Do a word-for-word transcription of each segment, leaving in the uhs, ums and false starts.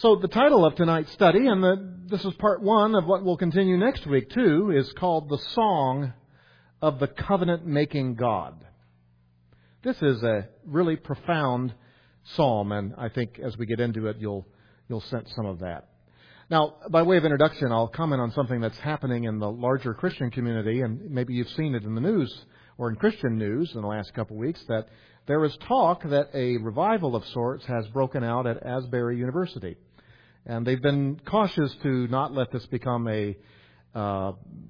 So the title of tonight's study, and the, this is part one of what we'll continue next week too, is called The Song of the Covenant-Making God. This is a really profound psalm, and I think as we get into it, you'll you'll sense some of that. Now, by way of introduction, I'll comment on something that's happening in the larger Christian community, and maybe you've seen it in the news or in Christian news in the last couple of weeks, that there is talk that a revival of sorts has broken out at Asbury University. And they've been cautious to not let this become a, uh,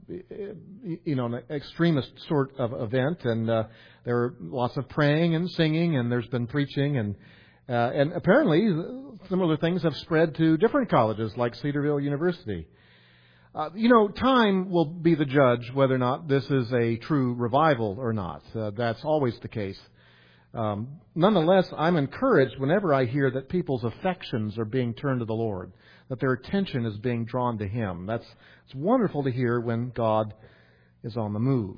you know, an extremist sort of event. And uh, there are lots of praying and singing, and there's been preaching, and uh, and apparently similar things have spread to different colleges like Cedarville University. Uh, you know, time will be the judge whether or not this is a true revival or not. Uh, that's always the case. Um, nonetheless, I'm encouraged whenever I hear that people's affections are being turned to the Lord, that their attention is being drawn to Him. That's it's wonderful to hear when God is on the move.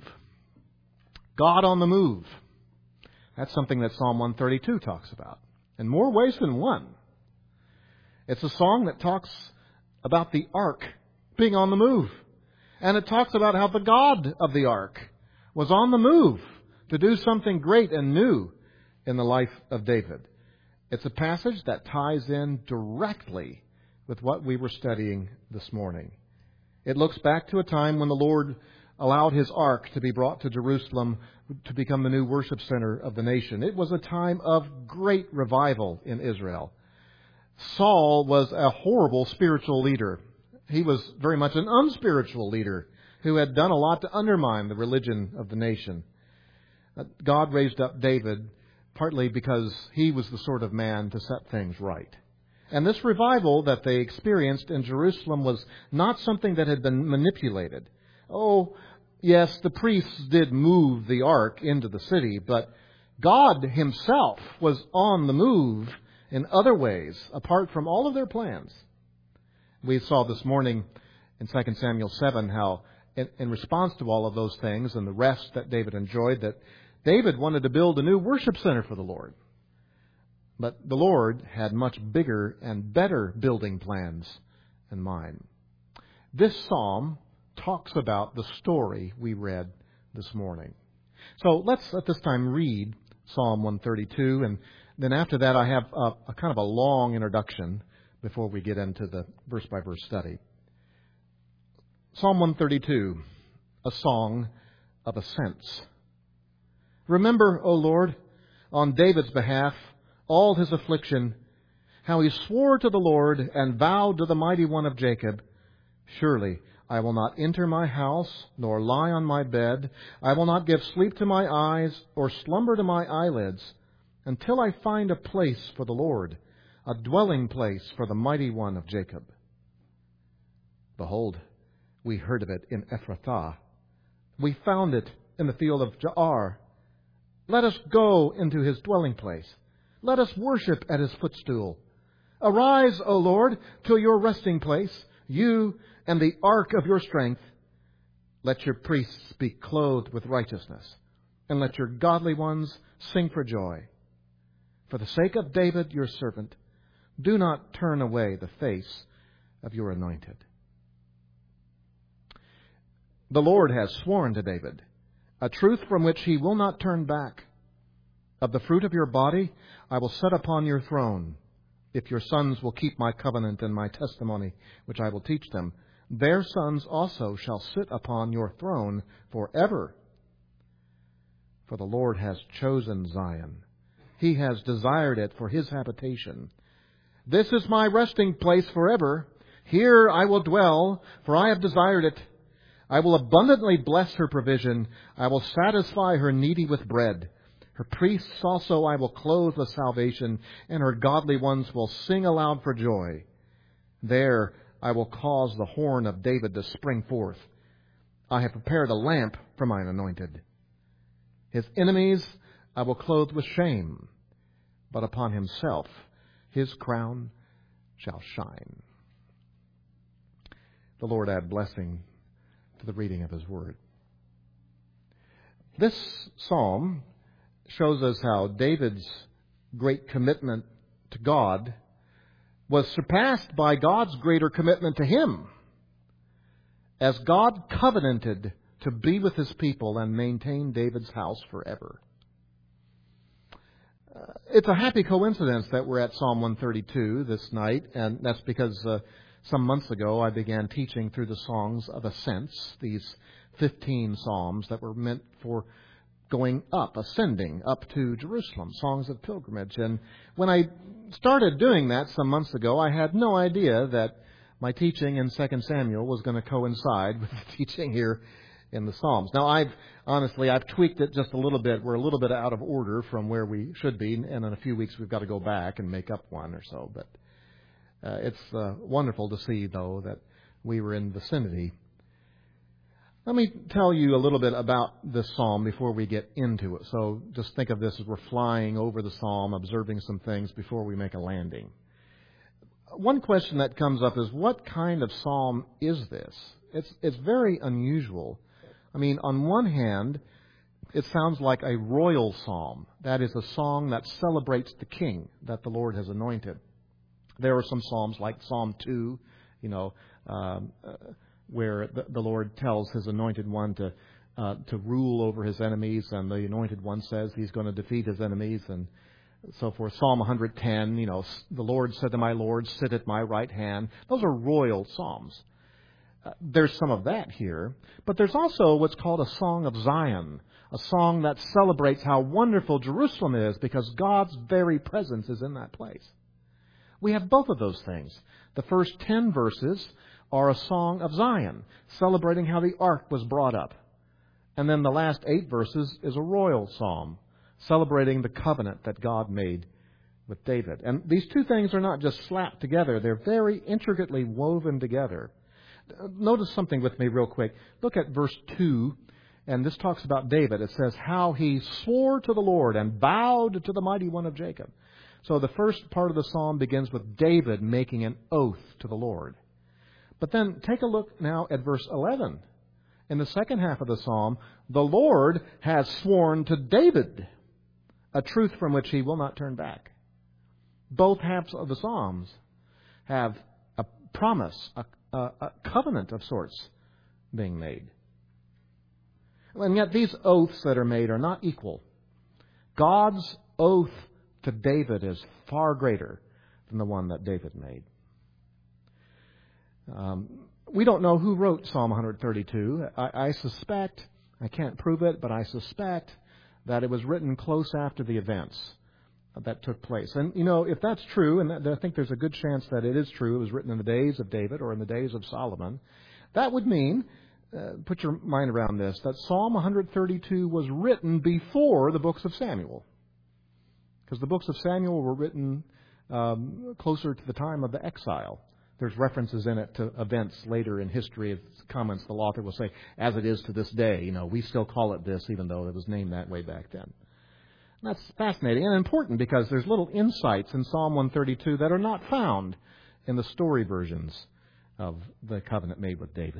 God on the move. That's something that Psalm one thirty-two talks about, in more ways than one. It's a song that talks about the ark being on the move. And it talks about how the God of the ark was on the move to do something great and new in the life of David. It's a passage that ties in directly with what we were studying this morning. It looks back to a time when the Lord allowed His ark to be brought to Jerusalem to become the new worship center of the nation. It was a time of great revival in Israel. Saul was a horrible spiritual leader. He was very much an unspiritual leader who had done a lot to undermine the religion of the nation. God raised up David partly because he was the sort of man to set things right. And this revival that they experienced in Jerusalem was not something that had been manipulated. Oh, yes, the priests did move the ark into the city, but God Himself was on the move in other ways, apart from all of their plans. We saw this morning in Second Samuel seven how in, in response to all of those things and the rest that David enjoyed, that David wanted to build a new worship center for the Lord. But the Lord had much bigger and better building plans in mind. This psalm talks about the story we read this morning. So let's at this time read Psalm one thirty-two, and then after that I have a, a kind of a long introduction before we get into the verse-by-verse study. Psalm one thirty-two, a song of ascents. Remember, O Lord, on David's behalf, all his affliction, how he swore to the Lord and vowed to the Mighty One of Jacob, surely I will not enter my house, nor lie on my bed. I will not give sleep to my eyes, or slumber to my eyelids, until I find a place for the Lord, a dwelling place for the Mighty One of Jacob. Behold, we heard of it in Ephrathah. We found it in the field of Jaar. Let us go into His dwelling place. Let us worship at His footstool. Arise, O Lord, to your resting place, you and the ark of your strength. Let your priests be clothed with righteousness, and let your godly ones sing for joy. For the sake of David, your servant, do not turn away the face of your anointed. The Lord has sworn to David, a truth from which He will not turn back. Of the fruit of your body I will set upon your throne. If your sons will keep my covenant and my testimony, which I will teach them, their sons also shall sit upon your throne forever. For the Lord has chosen Zion. He has desired it for His habitation. This is my resting place forever. Here I will dwell, for I have desired it. I will abundantly bless her provision. I will satisfy her needy with bread. Her priests also I will clothe with salvation, and her godly ones will sing aloud for joy. There I will cause the horn of David to spring forth. I have prepared a lamp for mine anointed. His enemies I will clothe with shame, but upon Himself His crown shall shine. The Lord add blessing to the reading of His Word. This psalm shows us how David's great commitment to God was surpassed by God's greater commitment to him, as God covenanted to be with his people and maintain David's house forever. Uh, it's a happy coincidence that we're at Psalm one thirty-two this night, and that's because uh, some months ago I began teaching through the songs of ascents, these fifteen psalms that were meant for going up, ascending up to Jerusalem, songs of pilgrimage. And when I started doing that some months ago, I had no idea that my teaching in Second Samuel was going to coincide with the teaching here in the Psalms. Now, I've honestly, I've tweaked it just a little bit. We're a little bit out of order from where we should be, and in a few weeks we've got to go back and make up one or so. But uh, it's uh, wonderful to see, though, that we were in vicinity. Let me tell you a little bit about this psalm before we get into it. So just think of this as we're flying over the psalm, observing some things before we make a landing. One question that comes up is, what kind of psalm is this? It's it's very unusual. I mean, on one hand, it sounds like a royal psalm. That is a song that celebrates the king that the Lord has anointed. There are some psalms like Psalm two, you know, um, uh, where the, the Lord tells his anointed one to uh, to rule over his enemies, and the anointed one says he's going to defeat his enemies, and so forth. Psalm one ten, you know, the Lord said to my Lord, sit at my right hand. Those are royal psalms. Uh, there's some of that here, but there's also what's called a song of Zion, a song that celebrates how wonderful Jerusalem is because God's very presence is in that place. We have both of those things. The first ten verses are a song of Zion, celebrating how the ark was brought up. And then the last eight verses is a royal psalm, celebrating the covenant that God made with David. And these two things are not just slapped together. They're very intricately woven together. Notice something with me real quick. Look at verse two, and this talks about David. It says, how he swore to the Lord and bowed to the mighty one of Jacob. So the first part of the psalm begins with David making an oath to the Lord. But then take a look now at verse eleven. In the second half of the psalm, the Lord has sworn to David a truth from which he will not turn back. Both halves of the psalms have a promise, a, a, a covenant of sorts being made. And yet these oaths that are made are not equal. God's oath to David is far greater than the one that David made. Um, we don't know who wrote Psalm one thirty-two. I, I suspect, I can't prove it, but I suspect that it was written close after the events that took place. And, you know, if that's true, and I think there's a good chance that it is true, it was written in the days of David or in the days of Solomon, that would mean, uh, put your mind around this, that Psalm one thirty-two was written before the books of Samuel. Because the books of Samuel were written um, closer to the time of the exile. There's references in it to events later in history. Of comments the author will say, as it is to this day. You know, we still call it this, even though it was named that way back then. And that's fascinating and important because there's little insights in Psalm one thirty-two that are not found in the story versions of the covenant made with David.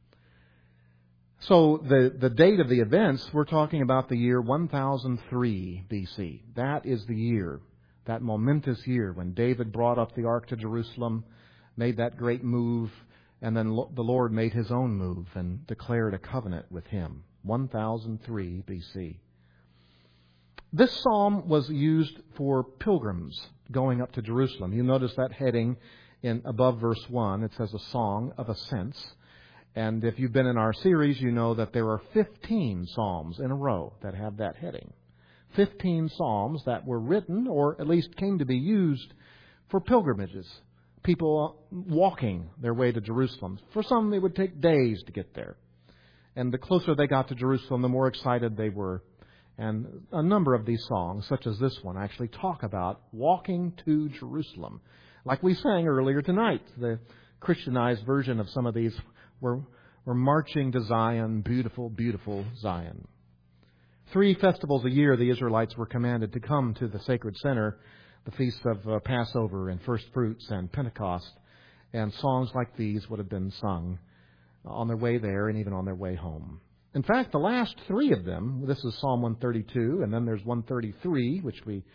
So the, the date of the events, we're talking about the year one thousand three B C. That is the year, that momentous year when David brought up the ark to Jerusalem, made that great move, and then the Lord made his own move and declared a covenant with him. one thousand three B C. This psalm was used for pilgrims going up to Jerusalem. You notice that heading in above verse one. It says a song of ascents. And if you've been in our series, you know that there are fifteen psalms in a row that have that heading. fifteen psalms that were written, or at least came to be used, for pilgrimages. People walking their way to Jerusalem. For some, it would take days to get there. And the closer they got to Jerusalem, the more excited they were. And a number of these songs, such as this one, actually talk about walking to Jerusalem. Like we sang earlier tonight, the Christianized version of some of these were, were marching to Zion, beautiful, beautiful Zion. Three festivals a year the Israelites were commanded to come to the sacred center, the feasts of uh, Passover and First Fruits and Pentecost. And songs like these would have been sung on their way there and even on their way home. In fact, the last three of them, this is Psalm one thirty-two, and then there's one thirty-three, which we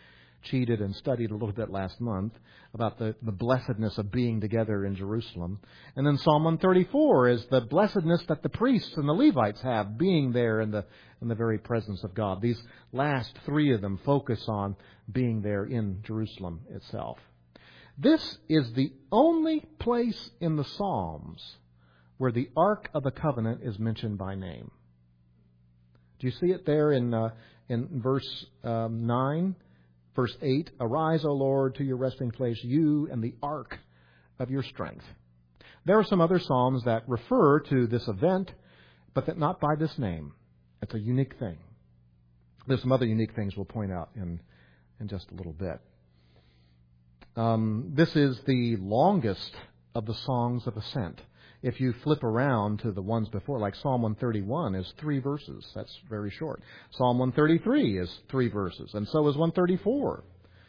cheated and studied a little bit last month about the, the blessedness of being together in Jerusalem. And then Psalm one thirty-four is the blessedness that the priests and the Levites have being there in the in the very presence of God. These last three of them focus on being there in Jerusalem itself. This is the only place in the Psalms where the Ark of the Covenant is mentioned by name. Do you see it there in uh, in verse um, nine? Verse eight, "Arise, O Lord, to your resting place, you and the ark of your strength." There are some other psalms that refer to this event, but that not by this name. It's a unique thing. There's some other unique things we'll point out in, in just a little bit. Um, this is the longest of the songs of ascent. If you flip around to the ones before, like Psalm one thirty-one is three verses. That's very short. Psalm one thirty-three is three verses, and so is one thirty-four.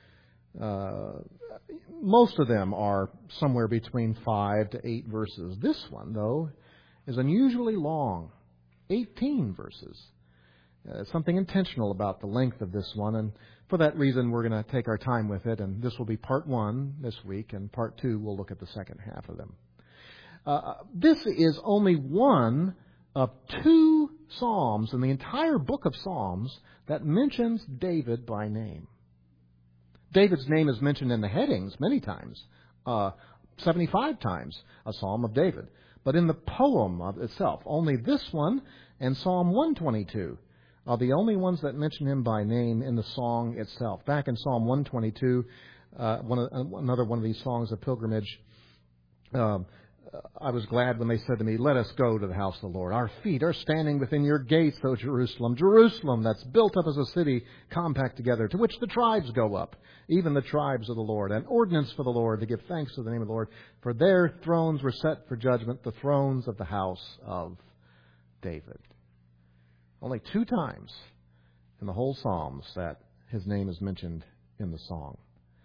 Uh, most of them are somewhere between five to eight verses. This one, though, is unusually long, eighteen verses. Uh, something intentional about the length of this one, and for that reason, we're going to take our time with it, and this will be part one this week, and part two, we'll look at the second half of them. Uh, this is only one of two Psalms in the entire book of Psalms that mentions David by name. David's name is mentioned in the headings many times, uh, seventy-five times, a Psalm of David. But in the poem of itself, only this one and Psalm one twenty-two are the only ones that mention him by name in the song itself. Back in Psalm one twenty-two, uh, one of, another one of these songs of pilgrimage, uh, I was glad when they said to me, "Let us go to the house of the Lord. Our feet are standing within your gates, O Jerusalem. Jerusalem, that's built up as a city compact together, to which the tribes go up, even the tribes of the Lord. An ordinance for the Lord to give thanks to the name of the Lord. For their thrones were set for judgment, the thrones of the house of David." Only two times in the whole Psalms that his name is mentioned in the song.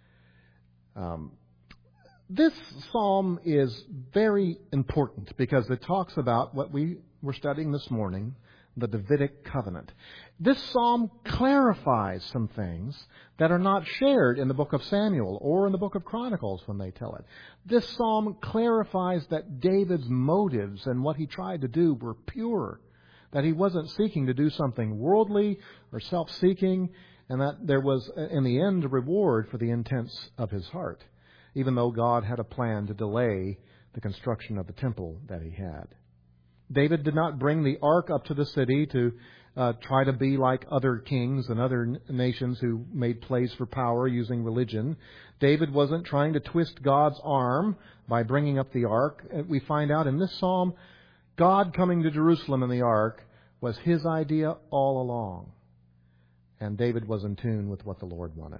Um, This psalm is very important because it talks about what we were studying this morning, the Davidic covenant. This psalm clarifies some things that are not shared in the book of Samuel or in the book of Chronicles when they tell it. This psalm clarifies that David's motives and what he tried to do were pure, that he wasn't seeking to do something worldly or self-seeking, and that there was, in the end, a reward for the intents of his heart, even though God had a plan to delay the construction of the temple that he had. David did not bring the ark up to the city to uh, try to be like other kings and other n- nations who made plays for power using religion. David wasn't trying to twist God's arm by bringing up the ark. We find out in this psalm, God coming to Jerusalem in the ark was his idea all along. And David was in tune with what the Lord wanted.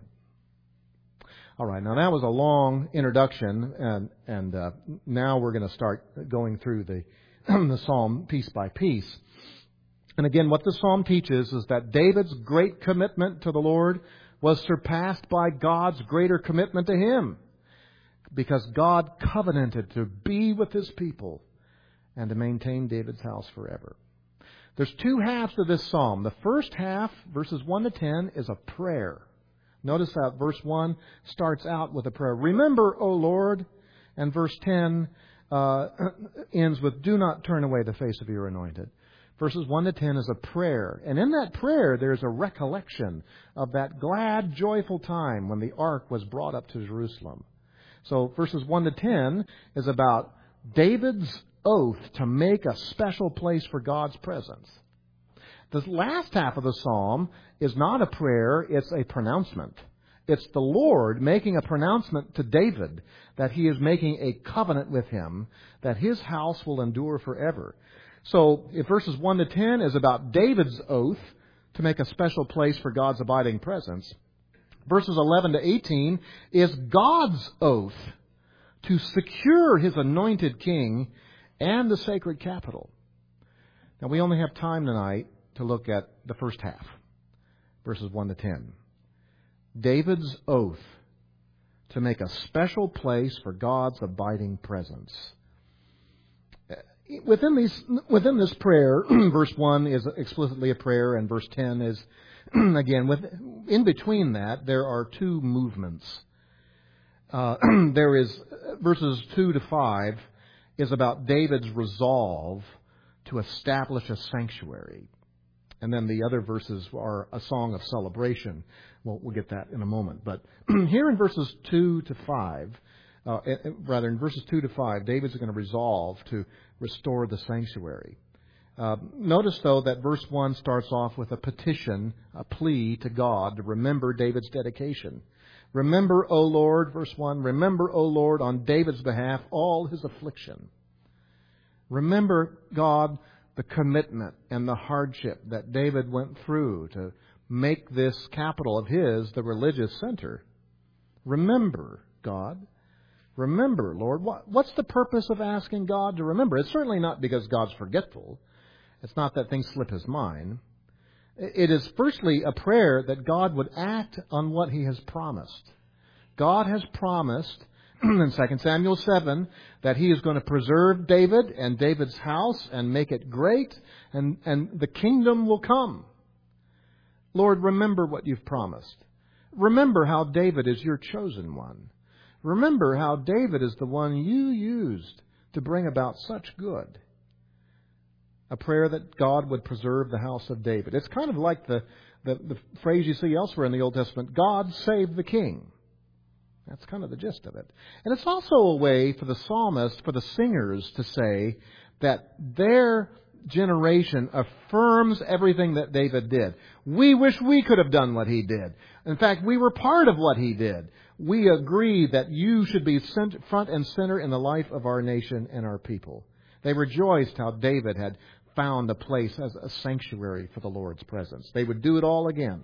All right, now that was a long introduction, and and uh, now we're going to start going through the the psalm piece by piece. And again, what the psalm teaches is that David's great commitment to the Lord was surpassed by God's greater commitment to him, because God covenanted to be with his people and to maintain David's house forever. There's two halves to this psalm. The first half, verses one to ten, is a prayer. Notice that verse one starts out with a prayer. "Remember, O Lord," and verse ten uh, ends with, "Do not turn away the face of your anointed." Verses one to ten is a prayer. And in that prayer, there's a recollection of that glad, joyful time when the ark was brought up to Jerusalem. So verses one to ten is about David's oath to make a special place for God's presence. The last half of the psalm is not a prayer, it's a pronouncement. It's the Lord making a pronouncement to David that he is making a covenant with him, that his house will endure forever. So if verses one to ten is about David's oath to make a special place for God's abiding presence, verses eleven to eighteen is God's oath to secure his anointed king and the sacred capital. Now, we only have time tonight to look at the first half, verses one to ten. David's oath to make a special place for God's abiding presence. Within these, within this prayer, verse one is explicitly a prayer, and verse ten is again, with in between that, there are two movements. Uh, there is, verses two to five is about David's resolve to establish a sanctuary. And then the other verses are a song of celebration. Well, we'll get that in a moment. But here in verses two to five, uh, rather in verses two to five, David's going to resolve to restore the sanctuary. Uh, notice, though, that verse one starts off with a petition, a plea to God to remember David's dedication. Remember, O Lord, verse one, remember, O Lord, on David's behalf all his affliction. Remember, God, the commitment and the hardship that David went through to make this capital of his the religious center. Remember, God. Remember, Lord. What, what's the purpose of asking God to remember? It's certainly not because God's forgetful. It's not that things slip his mind. It is firstly a prayer that God would act on what he has promised. God has promised in Second Samuel seven that he is going to preserve David and David's house and make it great, and, and the kingdom will come. Lord, remember what you've promised. Remember how David is your chosen one. Remember how David is the one you used to bring about such good. A prayer that God would preserve the house of David. It's kind of like the, the, the phrase you see elsewhere in the Old Testament, God save the king. That's kind of the gist of it. And it's also a way for the psalmist, for the singers to say that their generation affirms everything that David did. We wish we could have done what he did. In fact, we were part of what he did. We agree that you should be front and center in the life of our nation and our people. They rejoiced how David had found a place as a sanctuary for the Lord's presence. They would do it all again.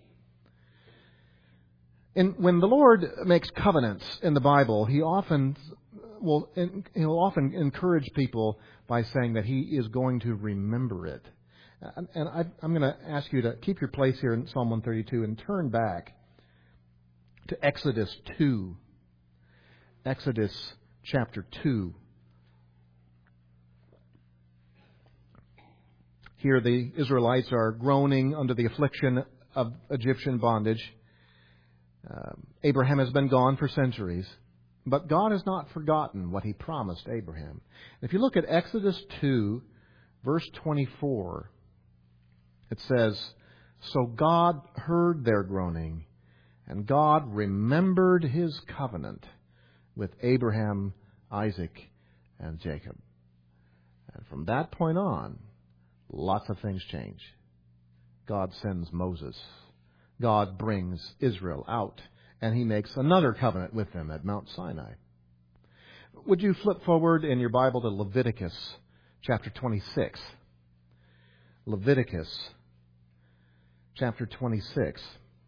And when the Lord makes covenants in the Bible, He often will He'll often encourage people by saying that He is going to remember it. And I, I'm going to ask you to keep your place here in Psalm one thirty-two and turn back to Exodus two. Exodus chapter two. Here the Israelites are groaning under the affliction of Egyptian bondage. Uh, Abraham has been gone for centuries, but God has not forgotten what He promised Abraham. If you look at Exodus two, verse twenty-four, it says, "So God heard their groaning, and God remembered His covenant with Abraham, Isaac, and Jacob." And from that point on, lots of things change. God sends Moses. God brings Israel out, and He makes another covenant with them at Mount Sinai. Would you flip forward in your Bible to Leviticus chapter twenty-six? Leviticus chapter twenty-six.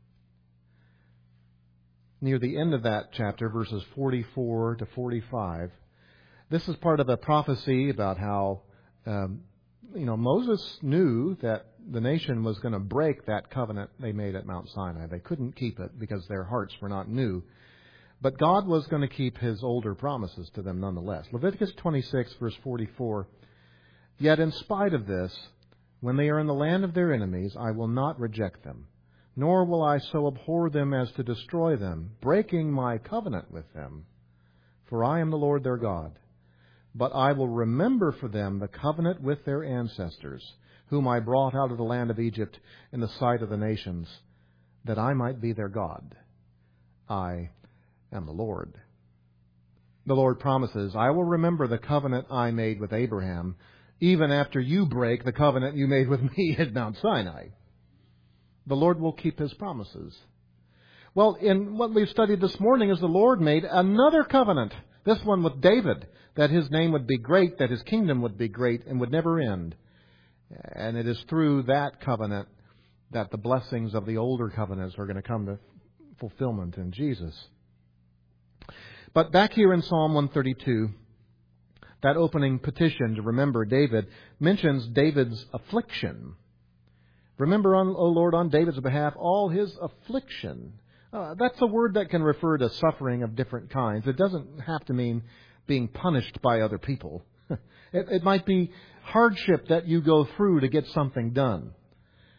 Near the end of that chapter, verses forty-four to forty-five, this is part of a prophecy about how um, you know, Moses knew that the nation was going to break that covenant they made at Mount Sinai. They couldn't keep it because their hearts were not new. But God was going to keep His older promises to them nonetheless. Leviticus twenty-six, verse forty-four. "Yet in spite of this, when they are in the land of their enemies, I will not reject them, nor will I so abhor them as to destroy them, breaking my covenant with them. For I am the Lord their God. But I will remember for them the covenant with their ancestors, whom I brought out of the land of Egypt in the sight of the nations, that I might be their God. I am the Lord." The Lord promises, "I will remember the covenant I made with Abraham, even after you break the covenant you made with me at Mount Sinai." The Lord will keep His promises. Well, in what we've studied this morning is the Lord made another covenant, this one with David, that his name would be great, that his kingdom would be great and would never end. And it is through that covenant that the blessings of the older covenants are going to come to fulfillment in Jesus. But back here in Psalm one thirty-two, that opening petition to remember David mentions David's affliction. "Remember, O Lord, on David's behalf all his affliction." Uh, that's a word that can refer to suffering of different kinds. It doesn't have to mean being punished by other people. it, it might be hardship that you go through to get something done.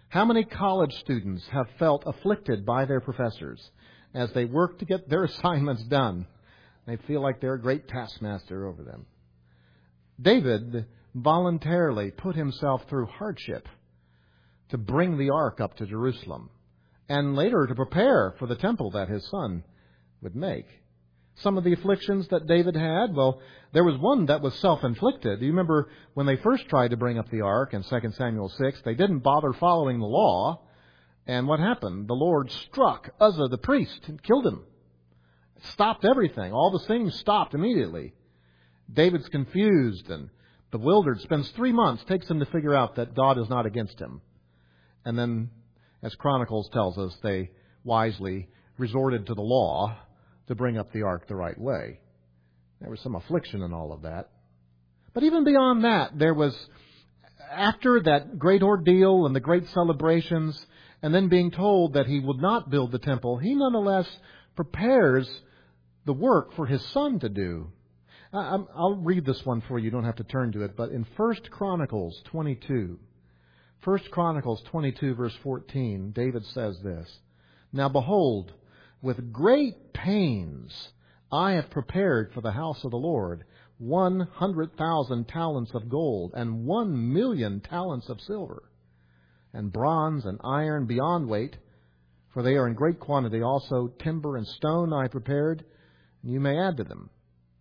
How many college students have felt afflicted by their professors as they work to get their assignments done? They feel like they're a great taskmaster over them. David voluntarily put himself through hardship to bring the ark up to Jerusalem, and later to prepare for the temple that his son would make. Some of the afflictions that David had, well, there was one that was self-inflicted. Do you remember when they first tried to bring up the ark in Second Samuel six, they didn't bother following the law, and what happened? The Lord struck Uzzah the priest and killed him. Stopped everything. All the singing stopped immediately. David's confused and bewildered, spends three months, takes him to figure out that God is not against him. And then, as Chronicles tells us, they wisely resorted to the law to bring up the ark the right way. There was some affliction in all of that. But even beyond that, there was, after that great ordeal and the great celebrations, and then being told that he would not build the temple, he nonetheless prepares the work for his son to do. I'll read this one for you. You don't have to turn to it. But in First Chronicles twenty-two, First Chronicles twenty-two, verse fourteen, David says this, "Now behold, with great pains I have prepared for the house of the Lord one hundred thousand talents of gold and one million talents of silver, and bronze and iron beyond weight, for they are in great quantity. Also timber and stone I prepared, and you may add to them."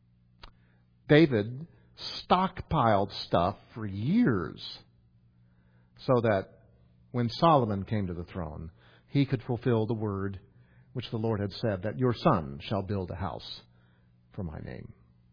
David stockpiled stuff for years so that when Solomon came to the throne, he could fulfill the word which the Lord had said, that your son shall build a house for my name.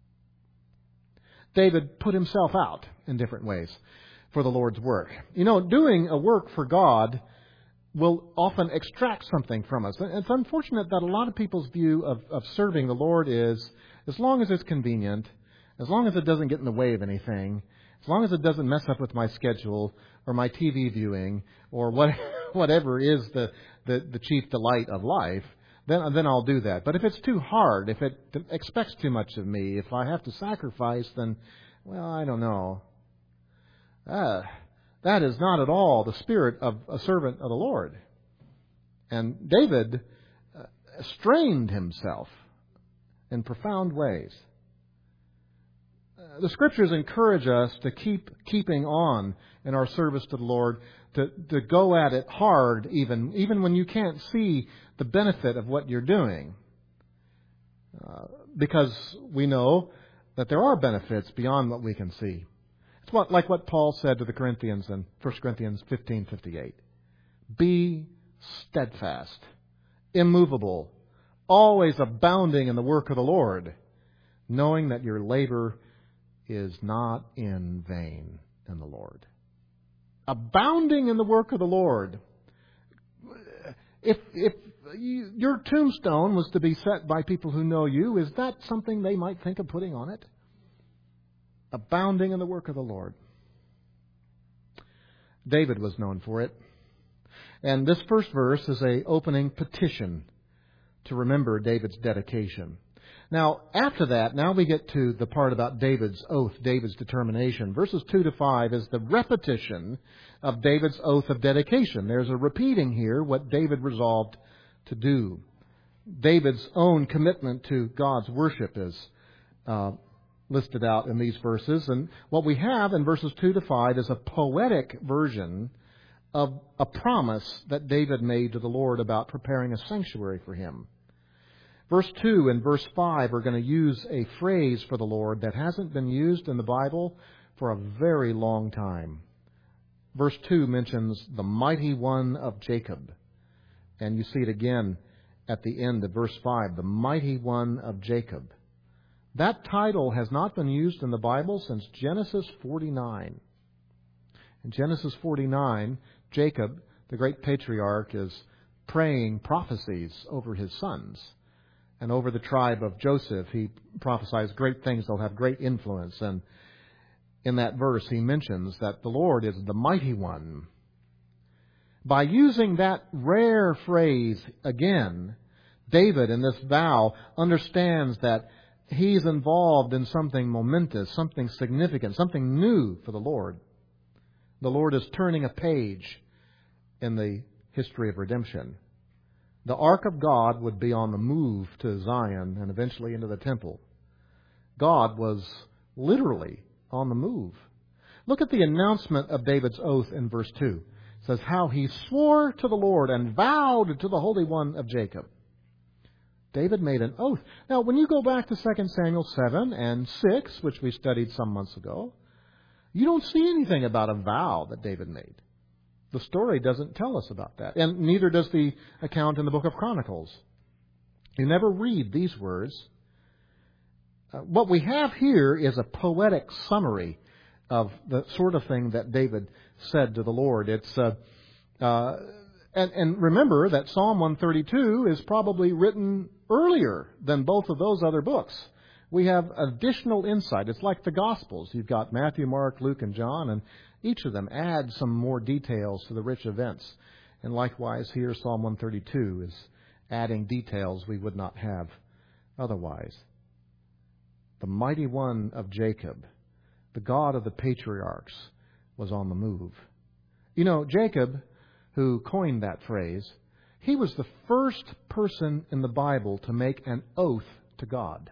David put himself out in different ways for the Lord's work. You know, doing a work for God will often extract something from us. It's unfortunate that a lot of people's view of, of serving the Lord is, as long as it's convenient, as long as it doesn't get in the way of anything, as long as it doesn't mess up with my schedule or my T V viewing or what, whatever is the, the, the chief delight of life, then, then I'll do that. But if it's too hard, if it expects too much of me, if I have to sacrifice, then, well, I don't know. Uh, that is not at all the spirit of a servant of the Lord. And David uh, strained himself in profound ways. Uh, the Scriptures encourage us to keep keeping on in our service to the Lord, to, to go at it hard even, even when you can't see the benefit of what you're doing. Uh, because we know that there are benefits beyond what we can see. It's what, like what Paul said to the Corinthians in First Corinthians fifteen fifty-eight. Be steadfast, immovable, always abounding in the work of the Lord, knowing that your labor is not in vain in the Lord. Abounding in the work of the Lord. If if you, your tombstone was to be set by people who know you, is that something they might think of putting on it? Abounding in the work of the Lord. David was known for it. And this first verse is an opening petition to remember David's dedication. Now, after that, now we get to the part about David's oath, David's determination. Verses two to five is the repetition of David's oath of dedication. There's a repeating here what David resolved to do. David's own commitment to God's worship is uh, listed out in these verses. And what we have in verses two to five is a poetic version of a promise that David made to the Lord about preparing a sanctuary for him. Verse two and verse five are going to use a phrase for the Lord that hasn't been used in the Bible for a very long time. Verse two mentions the mighty one of Jacob. And you see it again at the end of verse five, the mighty one of Jacob. That title has not been used in the Bible since Genesis forty-nine. In Genesis forty-nine, Jacob, the great patriarch, is praying prophecies over his sons. And over the tribe of Joseph, he prophesies great things. They'll have great influence. And in that verse, he mentions that the Lord is the mighty one. By using that rare phrase again, David in this vow understands that he's involved in something momentous, something significant, something new for the Lord. The Lord is turning a page in the history of redemption. The ark of God would be on the move to Zion and eventually into the temple. God was literally on the move. Look at the announcement of David's oath in verse two. It says, how he swore to the Lord and vowed to the Holy One of Jacob. David made an oath. Now, when you go back to Second Samuel seven and six, which we studied some months ago, you don't see anything about a vow that David made. The story doesn't tell us about that. And neither does the account in the book of Chronicles. You never read these words. Uh, what we have here is a poetic summary of the sort of thing that David said to the Lord. It's uh, uh, and, and remember that Psalm one thirty-two is probably written earlier than both of those other books. We have additional insight. It's like the Gospels. You've got Matthew, Mark, Luke, and John, and each of them add some more details to the rich events. And likewise here, Psalm one thirty-two is adding details we would not have otherwise. The mighty one of Jacob, the God of the patriarchs, was on the move. You know, Jacob, who coined that phrase, he was the first person in the Bible to make an oath to God.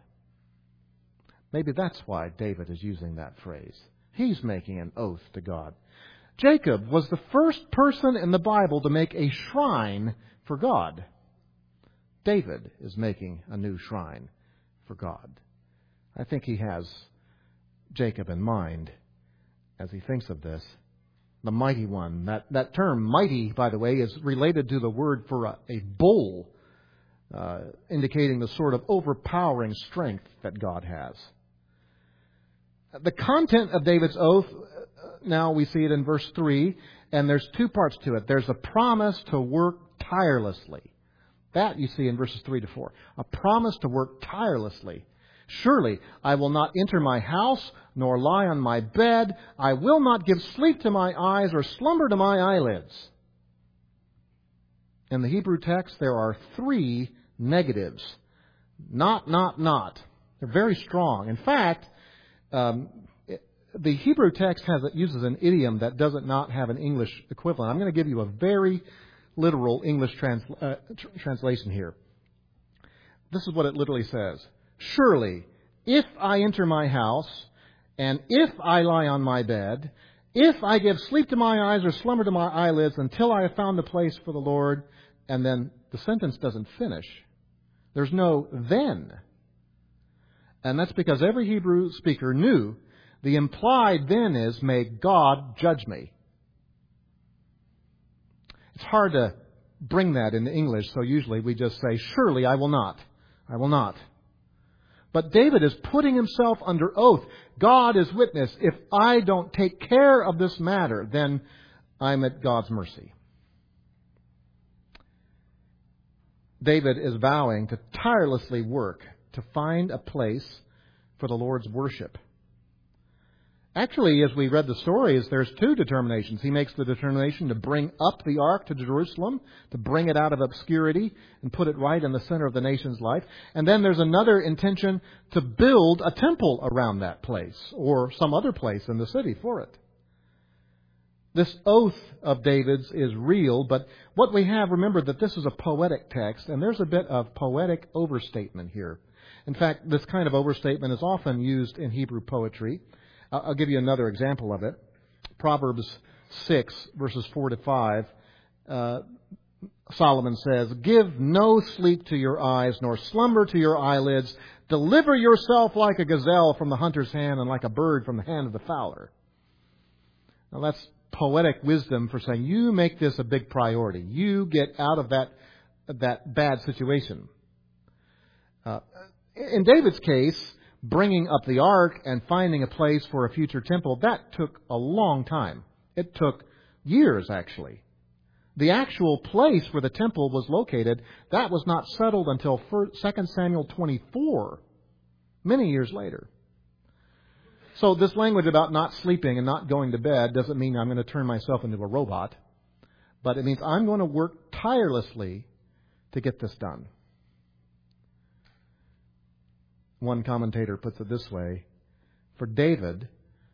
Maybe that's why David is using that phrase. He's making an oath to God. Jacob was the first person in the Bible to make a shrine for God. David is making a new shrine for God. I think he has Jacob in mind as he thinks of this. The mighty one. That, that term, mighty, by the way, is related to the word for a, a bull, uh, indicating the sort of overpowering strength that God has. The content of David's oath, now we see it in verse three, and there's two parts to it. There's a promise to work tirelessly. That you see in verses three to four. A promise to work tirelessly. Surely I will not enter my house, nor lie on my bed. I will not give sleep to my eyes, or slumber to my eyelids. In the Hebrew text, there are three negatives. Not, not, not. They're very strong. In fact, Um, the Hebrew text has uses an idiom that doesn't not have an English equivalent. I'm going to give you a very literal English trans, uh, tr- translation here. This is what it literally says. Surely, if I enter my house, and if I lie on my bed, if I give sleep to my eyes or slumber to my eyelids until I have found a place for the Lord, and then the sentence doesn't finish. There's no then. And that's because every Hebrew speaker knew the implied then is, may God judge me. It's hard to bring that into English, so usually we just say, surely I will not. I will not. But David is putting himself under oath. God is witness. If I don't take care of this matter, then I'm at God's mercy. David is vowing to tirelessly work to find a place for the Lord's worship. Actually, as we read the stories, there's two determinations. He makes the determination to bring up the ark to Jerusalem, to bring it out of obscurity and put it right in the center of the nation's life. And then there's another intention to build a temple around that place or some other place in the city for it. This oath of David's is real, but what we have, remember that this is a poetic text, and there's a bit of poetic overstatement here. In fact, this kind of overstatement is often used in Hebrew poetry. I'll give you another example of it. Proverbs six, verses four to five. Uh, Solomon says, give no sleep to your eyes, nor slumber to your eyelids. Deliver yourself like a gazelle from the hunter's hand, and like a bird from the hand of the fowler. Now that's poetic wisdom for saying, you make this a big priority. You get out of that, that bad situation. Uh, in David's case, bringing up the ark and finding a place for a future temple, that took a long time. It took years, actually. The actual place where the temple was located, that was not settled until Second Samuel twenty-four, many years later. So this language about not sleeping and not going to bed doesn't mean I'm going to turn myself into a robot, but it means I'm going to work tirelessly to get this done. One commentator puts it this way: for David,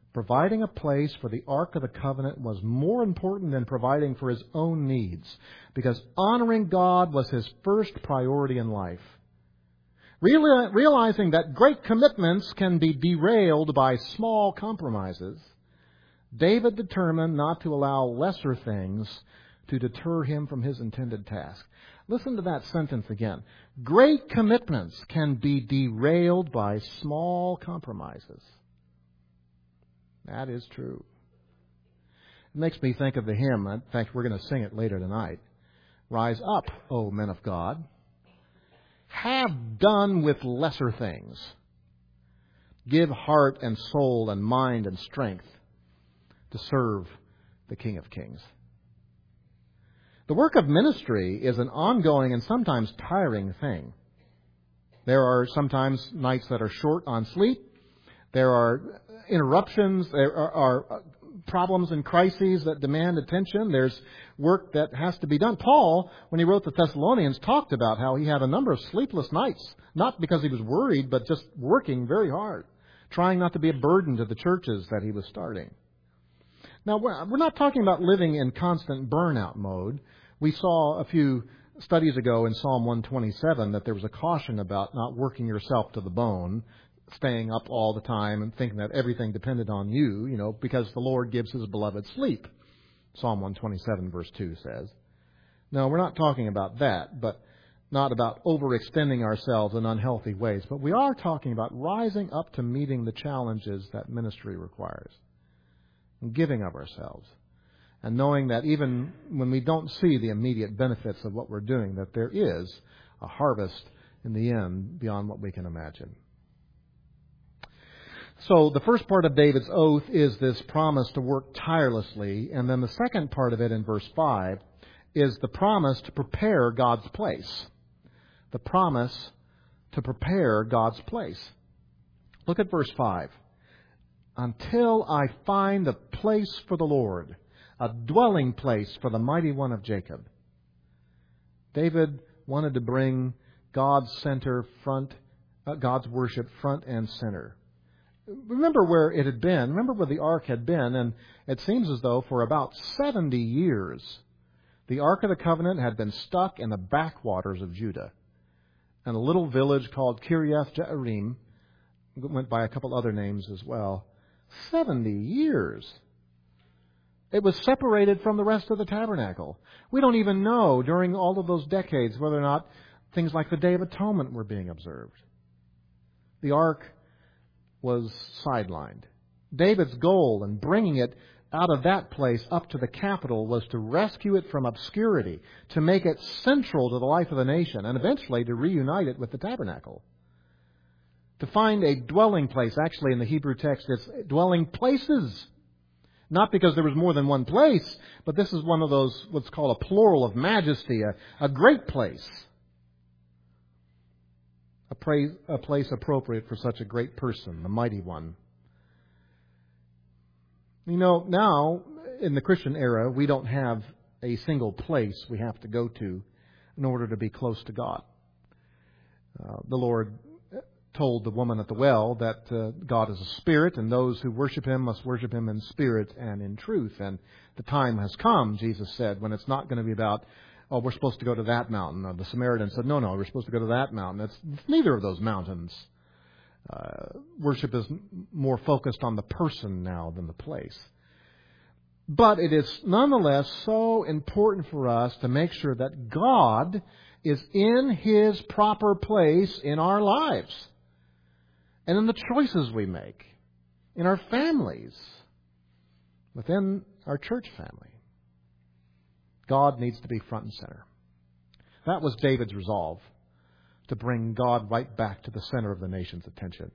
Providing a place for the Ark of the Covenant was more important than providing for his own needs, because honoring God was his first priority in life. Real- realizing that great commitments can be derailed by small compromises, David determined not to allow lesser things to deter him from his intended task. Listen to that sentence again. Great commitments can be derailed by small compromises. That is true. It makes me think of the hymn. In fact, we're going to sing it later tonight. Rise up, O men of God. Have done with lesser things. Give heart and soul and mind and strength to serve the King of Kings. The work of ministry is an ongoing and sometimes tiring thing. There are sometimes nights that are short on sleep. There are interruptions. There are, are problems and crises that demand attention. There's work that has to be done. Paul, when he wrote the Thessalonians, talked about how he had a number of sleepless nights, not because he was worried, but just working very hard, trying not to be a burden to the churches that he was starting. Now, we're not talking about living in constant burnout mode. We saw a few studies ago in Psalm one twenty-seven that there was a caution about not working yourself to the bone, staying up all the time and thinking that everything depended on you, you know, because the Lord gives his beloved sleep. Psalm one twenty-seven verse two says. No, we're not talking about that, but not about overextending ourselves in unhealthy ways. But we are talking about rising up to meeting the challenges that ministry requires. And giving of ourselves. And knowing that even when we don't see the immediate benefits of what we're doing, that there is a harvest in the end beyond what we can imagine. So the first part of David's oath is this promise to work tirelessly. And then the second part of it in verse five is the promise to prepare God's place. The promise to prepare God's place. Look at verse five. Until I find a place for the Lord, a dwelling place for the mighty one of Jacob. David wanted to bring God's center front, uh, God's worship front and center. Remember where it had been. Remember where the ark had been, and it seems as though for about seventy years, the Ark of the Covenant had been stuck in the backwaters of Judah. And a little village called Kiriath Jearim, went by a couple other names as well. Seventy years. It was separated from the rest of the tabernacle. We don't even know during all of those decades whether or not things like the Day of Atonement were being observed. The ark was sidelined. David's goal in bringing it out of that place up to the capital was to rescue it from obscurity, to make it central to the life of the nation, and eventually to reunite it with the tabernacle. To find a dwelling place, actually in the Hebrew text, it's dwelling places. Not because there was more than one place, but this is one of those, what's called a plural of majesty, a, a great place. A, praise, a place appropriate for such a great person, the mighty one. You know, now, in the Christian era, we don't have a single place we have to go to in order to be close to God. Uh, the Lord told the woman at the well that uh, God is a spirit, and those who worship Him must worship Him in spirit and in truth. And the time has come, Jesus said, when it's not going to be about, oh, we're supposed to go to that mountain. Or the Samaritan said, no, no, we're supposed to go to that mountain. It's, it's neither of those mountains. Uh, worship is more focused on the person now than the place. But it is nonetheless so important for us to make sure that God is in His proper place in our lives. And in the choices we make, in our families, within our church family. God needs to be front and center. That was David's resolve, to bring God right back to the center of the nation's attention.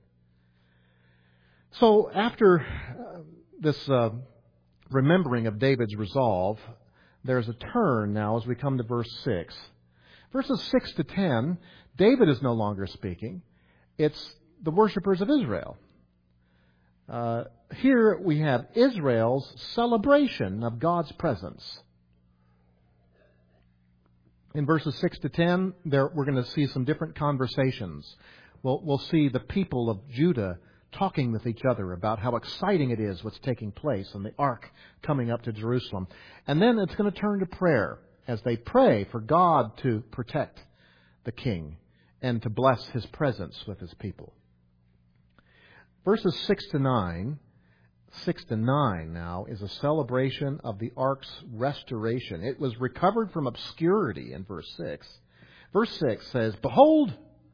So after uh, this uh, remembering of David's resolve, there's a turn now as we come to verse six. Verses six to ten, David is no longer speaking. It's the worshipers of Israel. Uh, here we have Israel's celebration of God's presence. In verses six to ten, there, we're going to see some different conversations. We'll, we'll see the people of Judah talking with each other about how exciting it is what's taking place and the ark coming up to Jerusalem. And then it's going to turn to prayer as they pray for God to protect the king and to bless his presence with his people. Verses six to nine, six to nine now is a celebration of the ark's restoration. It was recovered from obscurity in verse six. Verse six says, "Behold,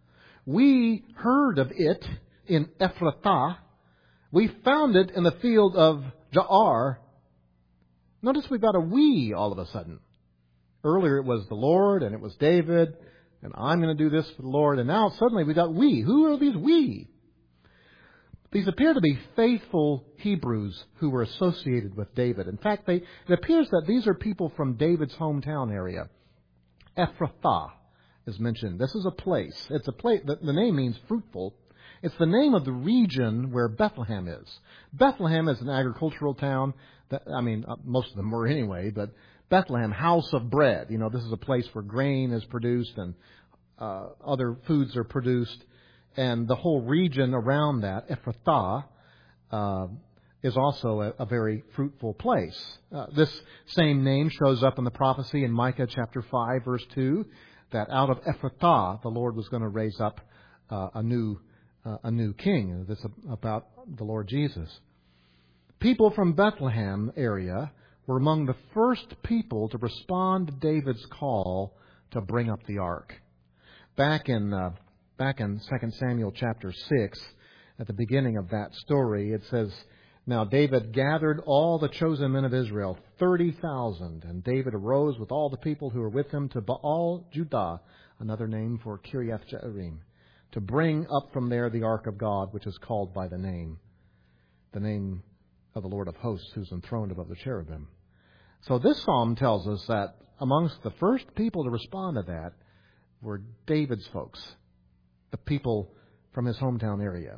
we heard of it in Ephrathah. We found it in the field of Jaar." Notice we've got a we all of a sudden. Earlier it was the Lord and it was David, and I'm going to do this for the Lord. And now suddenly we've got we. Who are these we? These appear to be faithful Hebrews who were associated with David. In fact, they, it appears that these are people from David's hometown area. Ephrathah is mentioned. This is a place. It's a place. The, the name means fruitful. It's the name of the region where Bethlehem is. Bethlehem is an agricultural town. That, I mean, most of them were anyway, but Bethlehem, house of bread. You know, this is a place where grain is produced and uh, other foods are produced. And the whole region around that, Ephrathah, uh, is also a, a very fruitful place. Uh, this same name shows up in the prophecy in Micah chapter five, verse two, that out of Ephrathah the Lord was going to raise up uh, a new uh, a new king. This is about the Lord Jesus. People from Bethlehem area were among the first people to respond to David's call to bring up the ark. Back in uh, back in Second Samuel chapter six, at the beginning of that story, it says, "Now David gathered all the chosen men of Israel, thirty thousand, and David arose with all the people who were with him to Baal Judah," another name for Kiriath Jearim, "to bring up from there the ark of God, which is called by the name, the name of the Lord of hosts, who's enthroned above the cherubim." So this psalm tells us that amongst the first people to respond to that were David's folks, the people from his hometown area.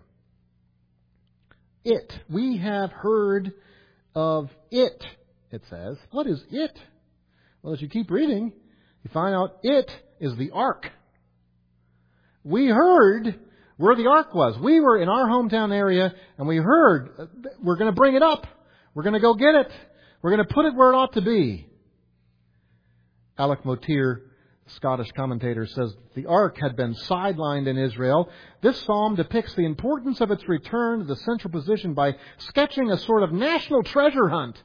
It. We have heard of it, it says. What is it? Well, as you keep reading, you find out it is the ark. We heard where the ark was. We were in our hometown area, and we heard we're going to bring it up. We're going to go get it. We're going to put it where it ought to be. Alec Motir, Scottish commentator, says the ark had been sidelined in Israel. This psalm depicts the importance of its return to the central position by sketching a sort of national treasure hunt.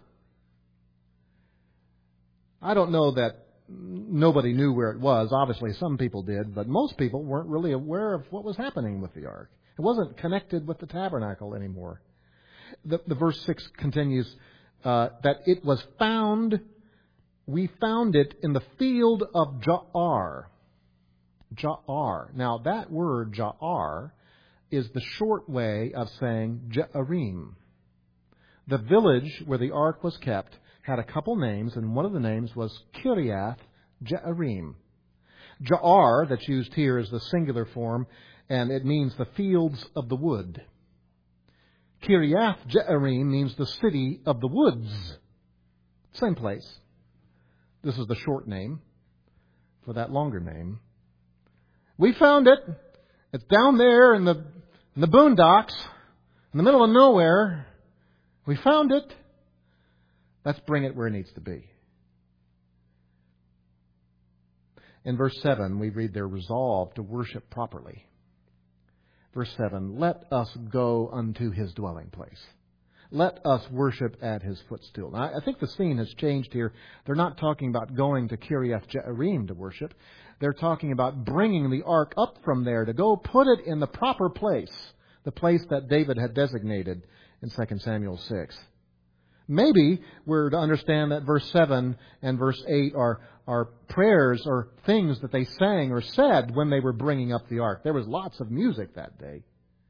I don't know that nobody knew where it was. Obviously, some people did, but most people weren't really aware of what was happening with the ark. It wasn't connected with the tabernacle anymore. The, the verse six continues uh, that it was found... We found it in the field of Jaar. Jaar. Now, that word, Jaar, is the short way of saying Jearim. The village where the ark was kept had a couple names, and one of the names was Kiriath Jearim. Jaar, that's used here, is the singular form, and it means the fields of the wood. Kiriath Jearim means the city of the woods. Same place. This is the short name for that longer name. We found it. It's down there in the in the boondocks, in the middle of nowhere. We found it. Let's bring it where it needs to be. In verse seven, we read their resolve to worship properly. Verse seven, "Let us go unto his dwelling place. Let us worship at his footstool." Now, I think the scene has changed here. They're not talking about going to Kiriath Jearim to worship. They're talking about bringing the ark up from there to go put it in the proper place, the place that David had designated in Second Samuel six. Maybe we're to understand that verse seven and verse eight are, are prayers or things that they sang or said when they were bringing up the ark. There was lots of music that day.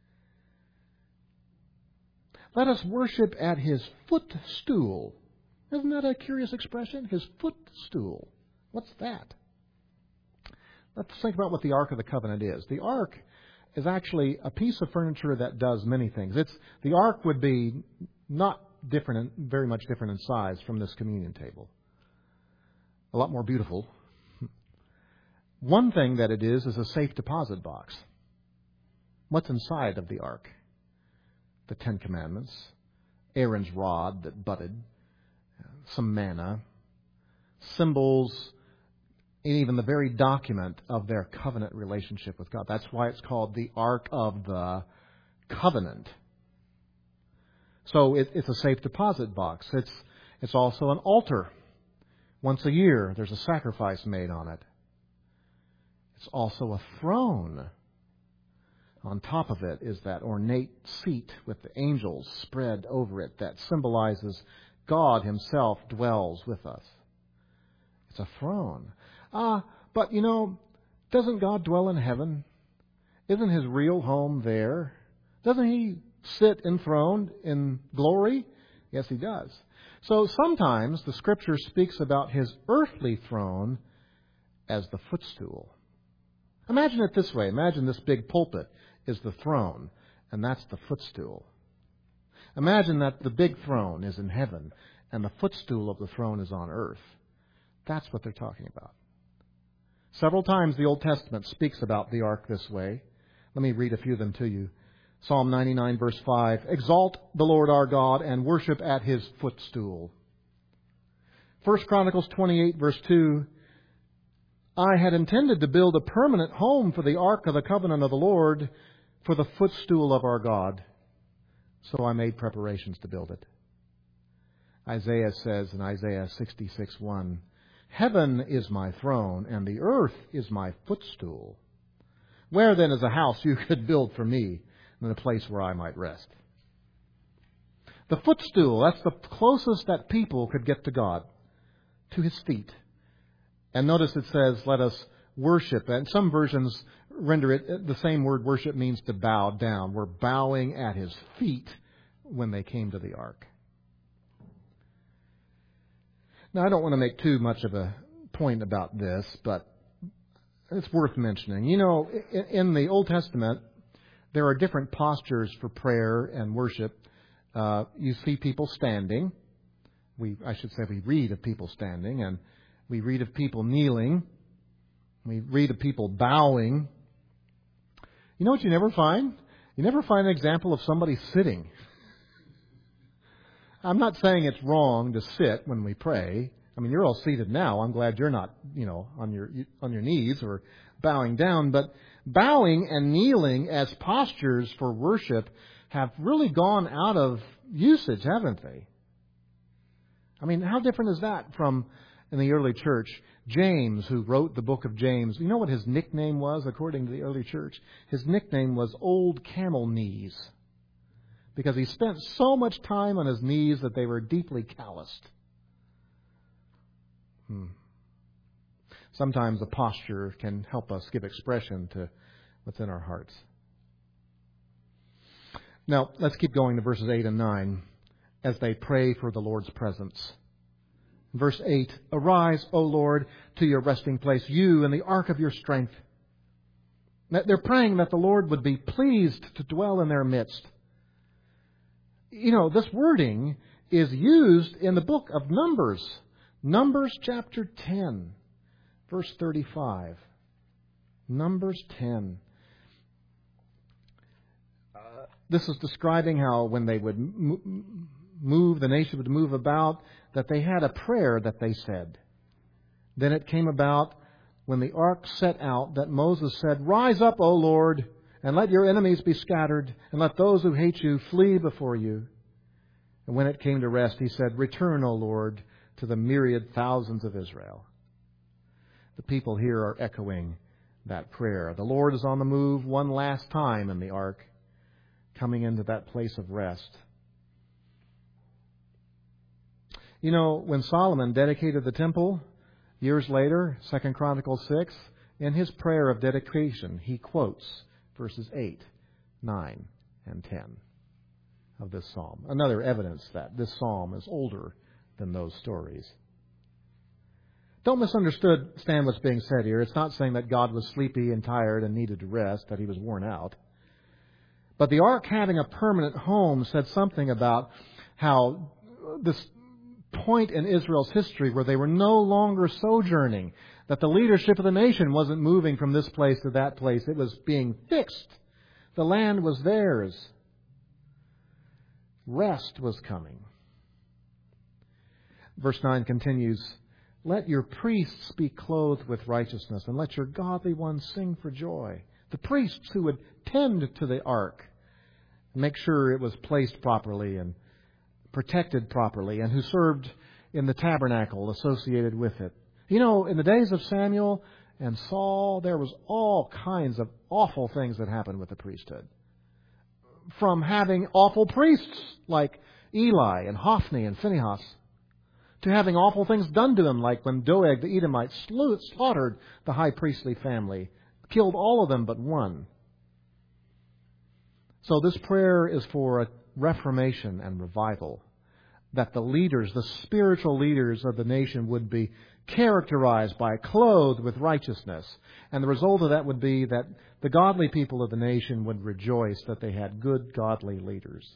Let us worship at his footstool. Isn't that a curious expression? His footstool. What's that? Let's think about what the Ark of the Covenant is. The Ark is actually a piece of furniture that does many things. It's the Ark would be not different, very much different in size from this communion table. A lot more beautiful. One thing that it is is a safe deposit box. What's inside of the Ark? the Ten Commandments, Aaron's rod that budded, some manna, symbols, and even the very document of their covenant relationship with God. That's why it's called the Ark of the Covenant. So it, it's a safe deposit box. It's it's also an altar. Once a year, there's a sacrifice made on it. It's also a throne. On top of it is that ornate seat with the angels spread over it that symbolizes God Himself dwells with us. It's a throne. Ah, but you know, doesn't God dwell in heaven? Isn't His real home there? Doesn't He sit enthroned in glory? Yes, He does. So sometimes the Scripture speaks about His earthly throne as the footstool. Imagine it this way. Imagine this big pulpit is the throne, and that's the footstool. Imagine that the big throne is in heaven, and the footstool of the throne is on earth. That's what they're talking about. Several times the Old Testament speaks about the ark this way. Let me read a few of them to you. Psalm ninety-nine, verse five. Exalt the Lord our God and worship at His footstool. First Chronicles twenty-eight, verse two. I had intended to build a permanent home for the ark of the covenant of the Lord, for the footstool of our God. So I made preparations to build it. Isaiah says in Isaiah sixty-six, one, Heaven is my throne, and the earth is my footstool. Where then is a house you could build for me, and a place where I might rest? The footstool, that's the closest that people could get to God, to His feet. And notice it says, let us worship. And some versions render it, the same word worship means to bow down. We're bowing at His feet when they came to the ark. Now, I don't want to make too much of a point about this, but it's worth mentioning. You know, in the Old Testament, there are different postures for prayer and worship. Uh, you see people standing. We, I should say we read of people standing, and we read of people kneeling. We read of people bowing. You know what you never find? You never find an example of somebody sitting. I'm not saying it's wrong to sit when we pray. I mean, you're all seated now. I'm glad you're not, you know, on your on your knees or bowing down. But bowing and kneeling as postures for worship have really gone out of usage, haven't they? I mean, how different is that from in the early church? James, who wrote the book of James, you know what his nickname was according to the early church? His nickname was Old Camel Knees, because he spent so much time on his knees that they were deeply calloused. Hmm. Sometimes a posture can help us give expression to what's in our hearts. Now, let's keep going to verses eight and nine as they pray for the Lord's presence. Verse eight, Arise, O Lord, to your resting place, you and the ark of your strength. They're praying that the Lord would be pleased to dwell in their midst. You know, this wording is used in the book of Numbers. Numbers chapter ten, verse thirty-five. Numbers ten. Uh, this is describing how when they would move, the nation would move about, that they had a prayer that they said. Then it came about when the ark set out that Moses said, Rise up, O Lord, and let your enemies be scattered, and let those who hate you flee before you. And when it came to rest, he said, Return, O Lord, to the myriad thousands of Israel. The people here are echoing that prayer. The Lord is on the move one last time in the ark, coming into that place of rest. You know, when Solomon dedicated the temple years later, Second Chronicles six, in his prayer of dedication, he quotes verses eight, nine, and ten of this psalm. Another evidence that this psalm is older than those stories. Don't misunderstand what's being said here. It's not saying that God was sleepy and tired and needed to rest, that he was worn out. But the ark having a permanent home said something about how this point in Israel's history where they were no longer sojourning, that the leadership of the nation wasn't moving from this place to that place. It was being fixed. The land was theirs. rest was coming. Verse nine continues, let your priests be clothed with righteousness, and let your godly ones sing for joy. The priests who would tend to the ark, make sure it was placed properly and protected properly, and who served in the tabernacle associated with it. You know, in the days of Samuel and Saul, there was all kinds of awful things that happened with the priesthood. From having awful priests like Eli and Hophni and Phinehas, to having awful things done to them, like when Doeg the Edomite slew, slaughtered the high priestly family, killed all of them but one. So this prayer is for a reformation and revival, that the leaders, the spiritual leaders of the nation would be characterized by, clothed with righteousness. And the result of that would be that the godly people of the nation would rejoice that they had good, godly leaders.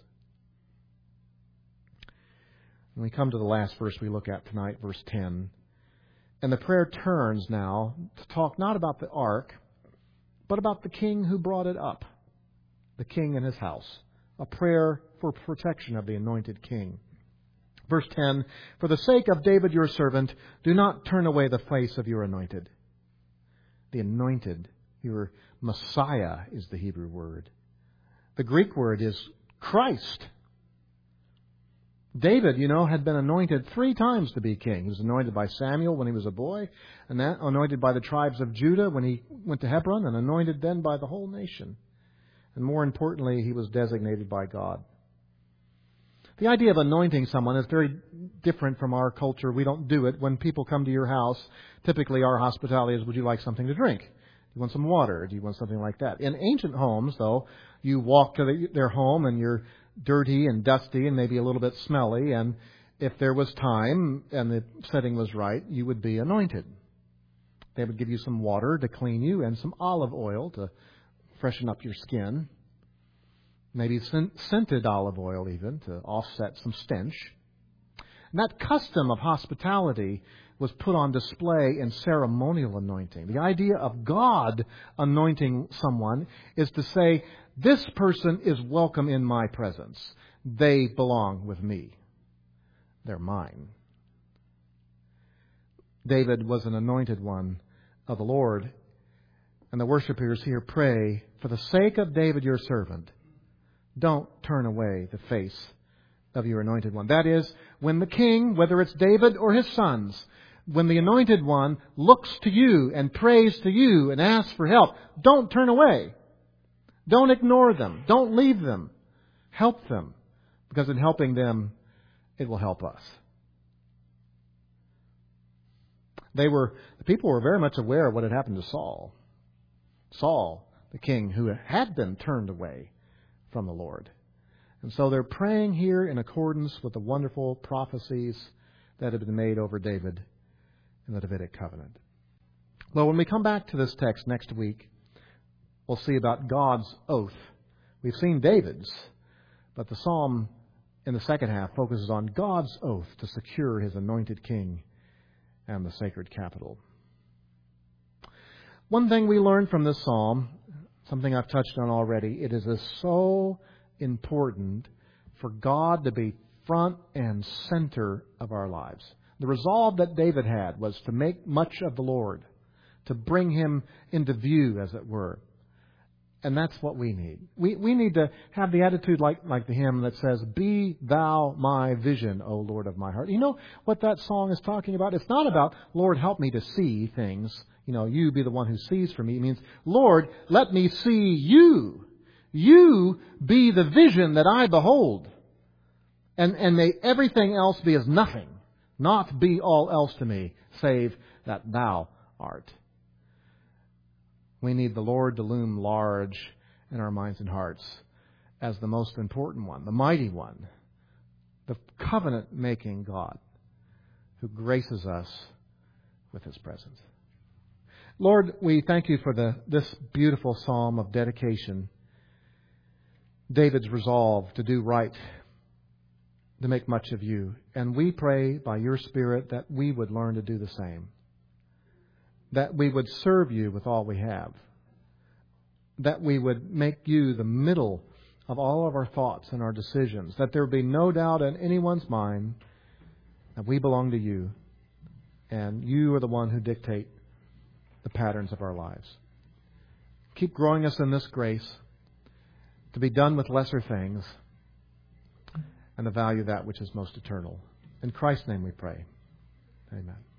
When we come to the last verse we look at tonight, verse ten, and the prayer turns now to talk not about the ark, but about the king who brought it up, the king and his house. A prayer for protection of the anointed king. Verse ten, for the sake of David your servant, do not turn away the face of your anointed. The anointed, your Messiah is the Hebrew word. The Greek word is Christ. David, you know, had been anointed three times to be king. He was anointed by Samuel when he was a boy, and then anointed by the tribes of Judah when he went to Hebron, and anointed then by the whole nation. And more importantly, he was designated by God. The idea of anointing someone is very different from our culture. We don't do it. When people come to your house, typically our hospitality is, would you like something to drink? Do you want some water? Do you want something like that? In ancient homes, though, you walk to the, their home and you're dirty and dusty and maybe a little bit smelly. And if there was time and the setting was right, you would be anointed. They would give you some water to clean you and some olive oil to freshen up your skin. Maybe scented olive oil even to offset some stench. And that custom of hospitality was put on display in ceremonial anointing. The idea of God anointing someone is to say, this person is welcome in my presence. They belong with me. They're mine. David was an anointed one of the Lord. And the worshipers here pray, for the sake of David your servant, don't turn away the face of your anointed one. That is, when the king, whether it's David or his sons, when the anointed one looks to you and prays to you and asks for help, don't turn away. Don't ignore them. Don't leave them. Help them. Because in helping them, it will help us. They were, the people were very much aware of what had happened to Saul. Saul, the king who had been turned away from the Lord. And so they're praying here in accordance with the wonderful prophecies that have been made over David in the Davidic covenant. Well, when we come back to this text next week, we'll see about God's oath. We've seen David's, but the psalm in the second half focuses on God's oath to secure his anointed king and the sacred capital. One thing we learned from this psalm, something I've touched on already, it is so important for God to be front and center of our lives. The resolve that David had was to make much of the Lord, to bring him into view, as it were. And that's what we need. We we need to have the attitude like, like the hymn that says, be thou my vision, O Lord of my heart. You know what that song is talking about? It's not about, Lord, help me to see things. You know, you be the one who sees for me. It means, Lord, let me see you. You be the vision that I behold. And, and may everything else be as nothing, not be all else to me, save that thou art. We need the Lord to loom large in our minds and hearts as the most important one, the mighty one, the covenant-making God who graces us with His presence. Lord, we thank You for the this beautiful psalm of dedication, David's resolve to do right, to make much of You. And we pray by Your Spirit that we would learn to do the same. That we would serve You with all we have. That we would make You the middle of all of our thoughts and our decisions, that there be no doubt in anyone's mind that we belong to you, and you are the one who dictate the patterns of our lives. Keep growing us in this grace to be done with lesser things and to value that which is most eternal. In Christ's name we pray. Amen.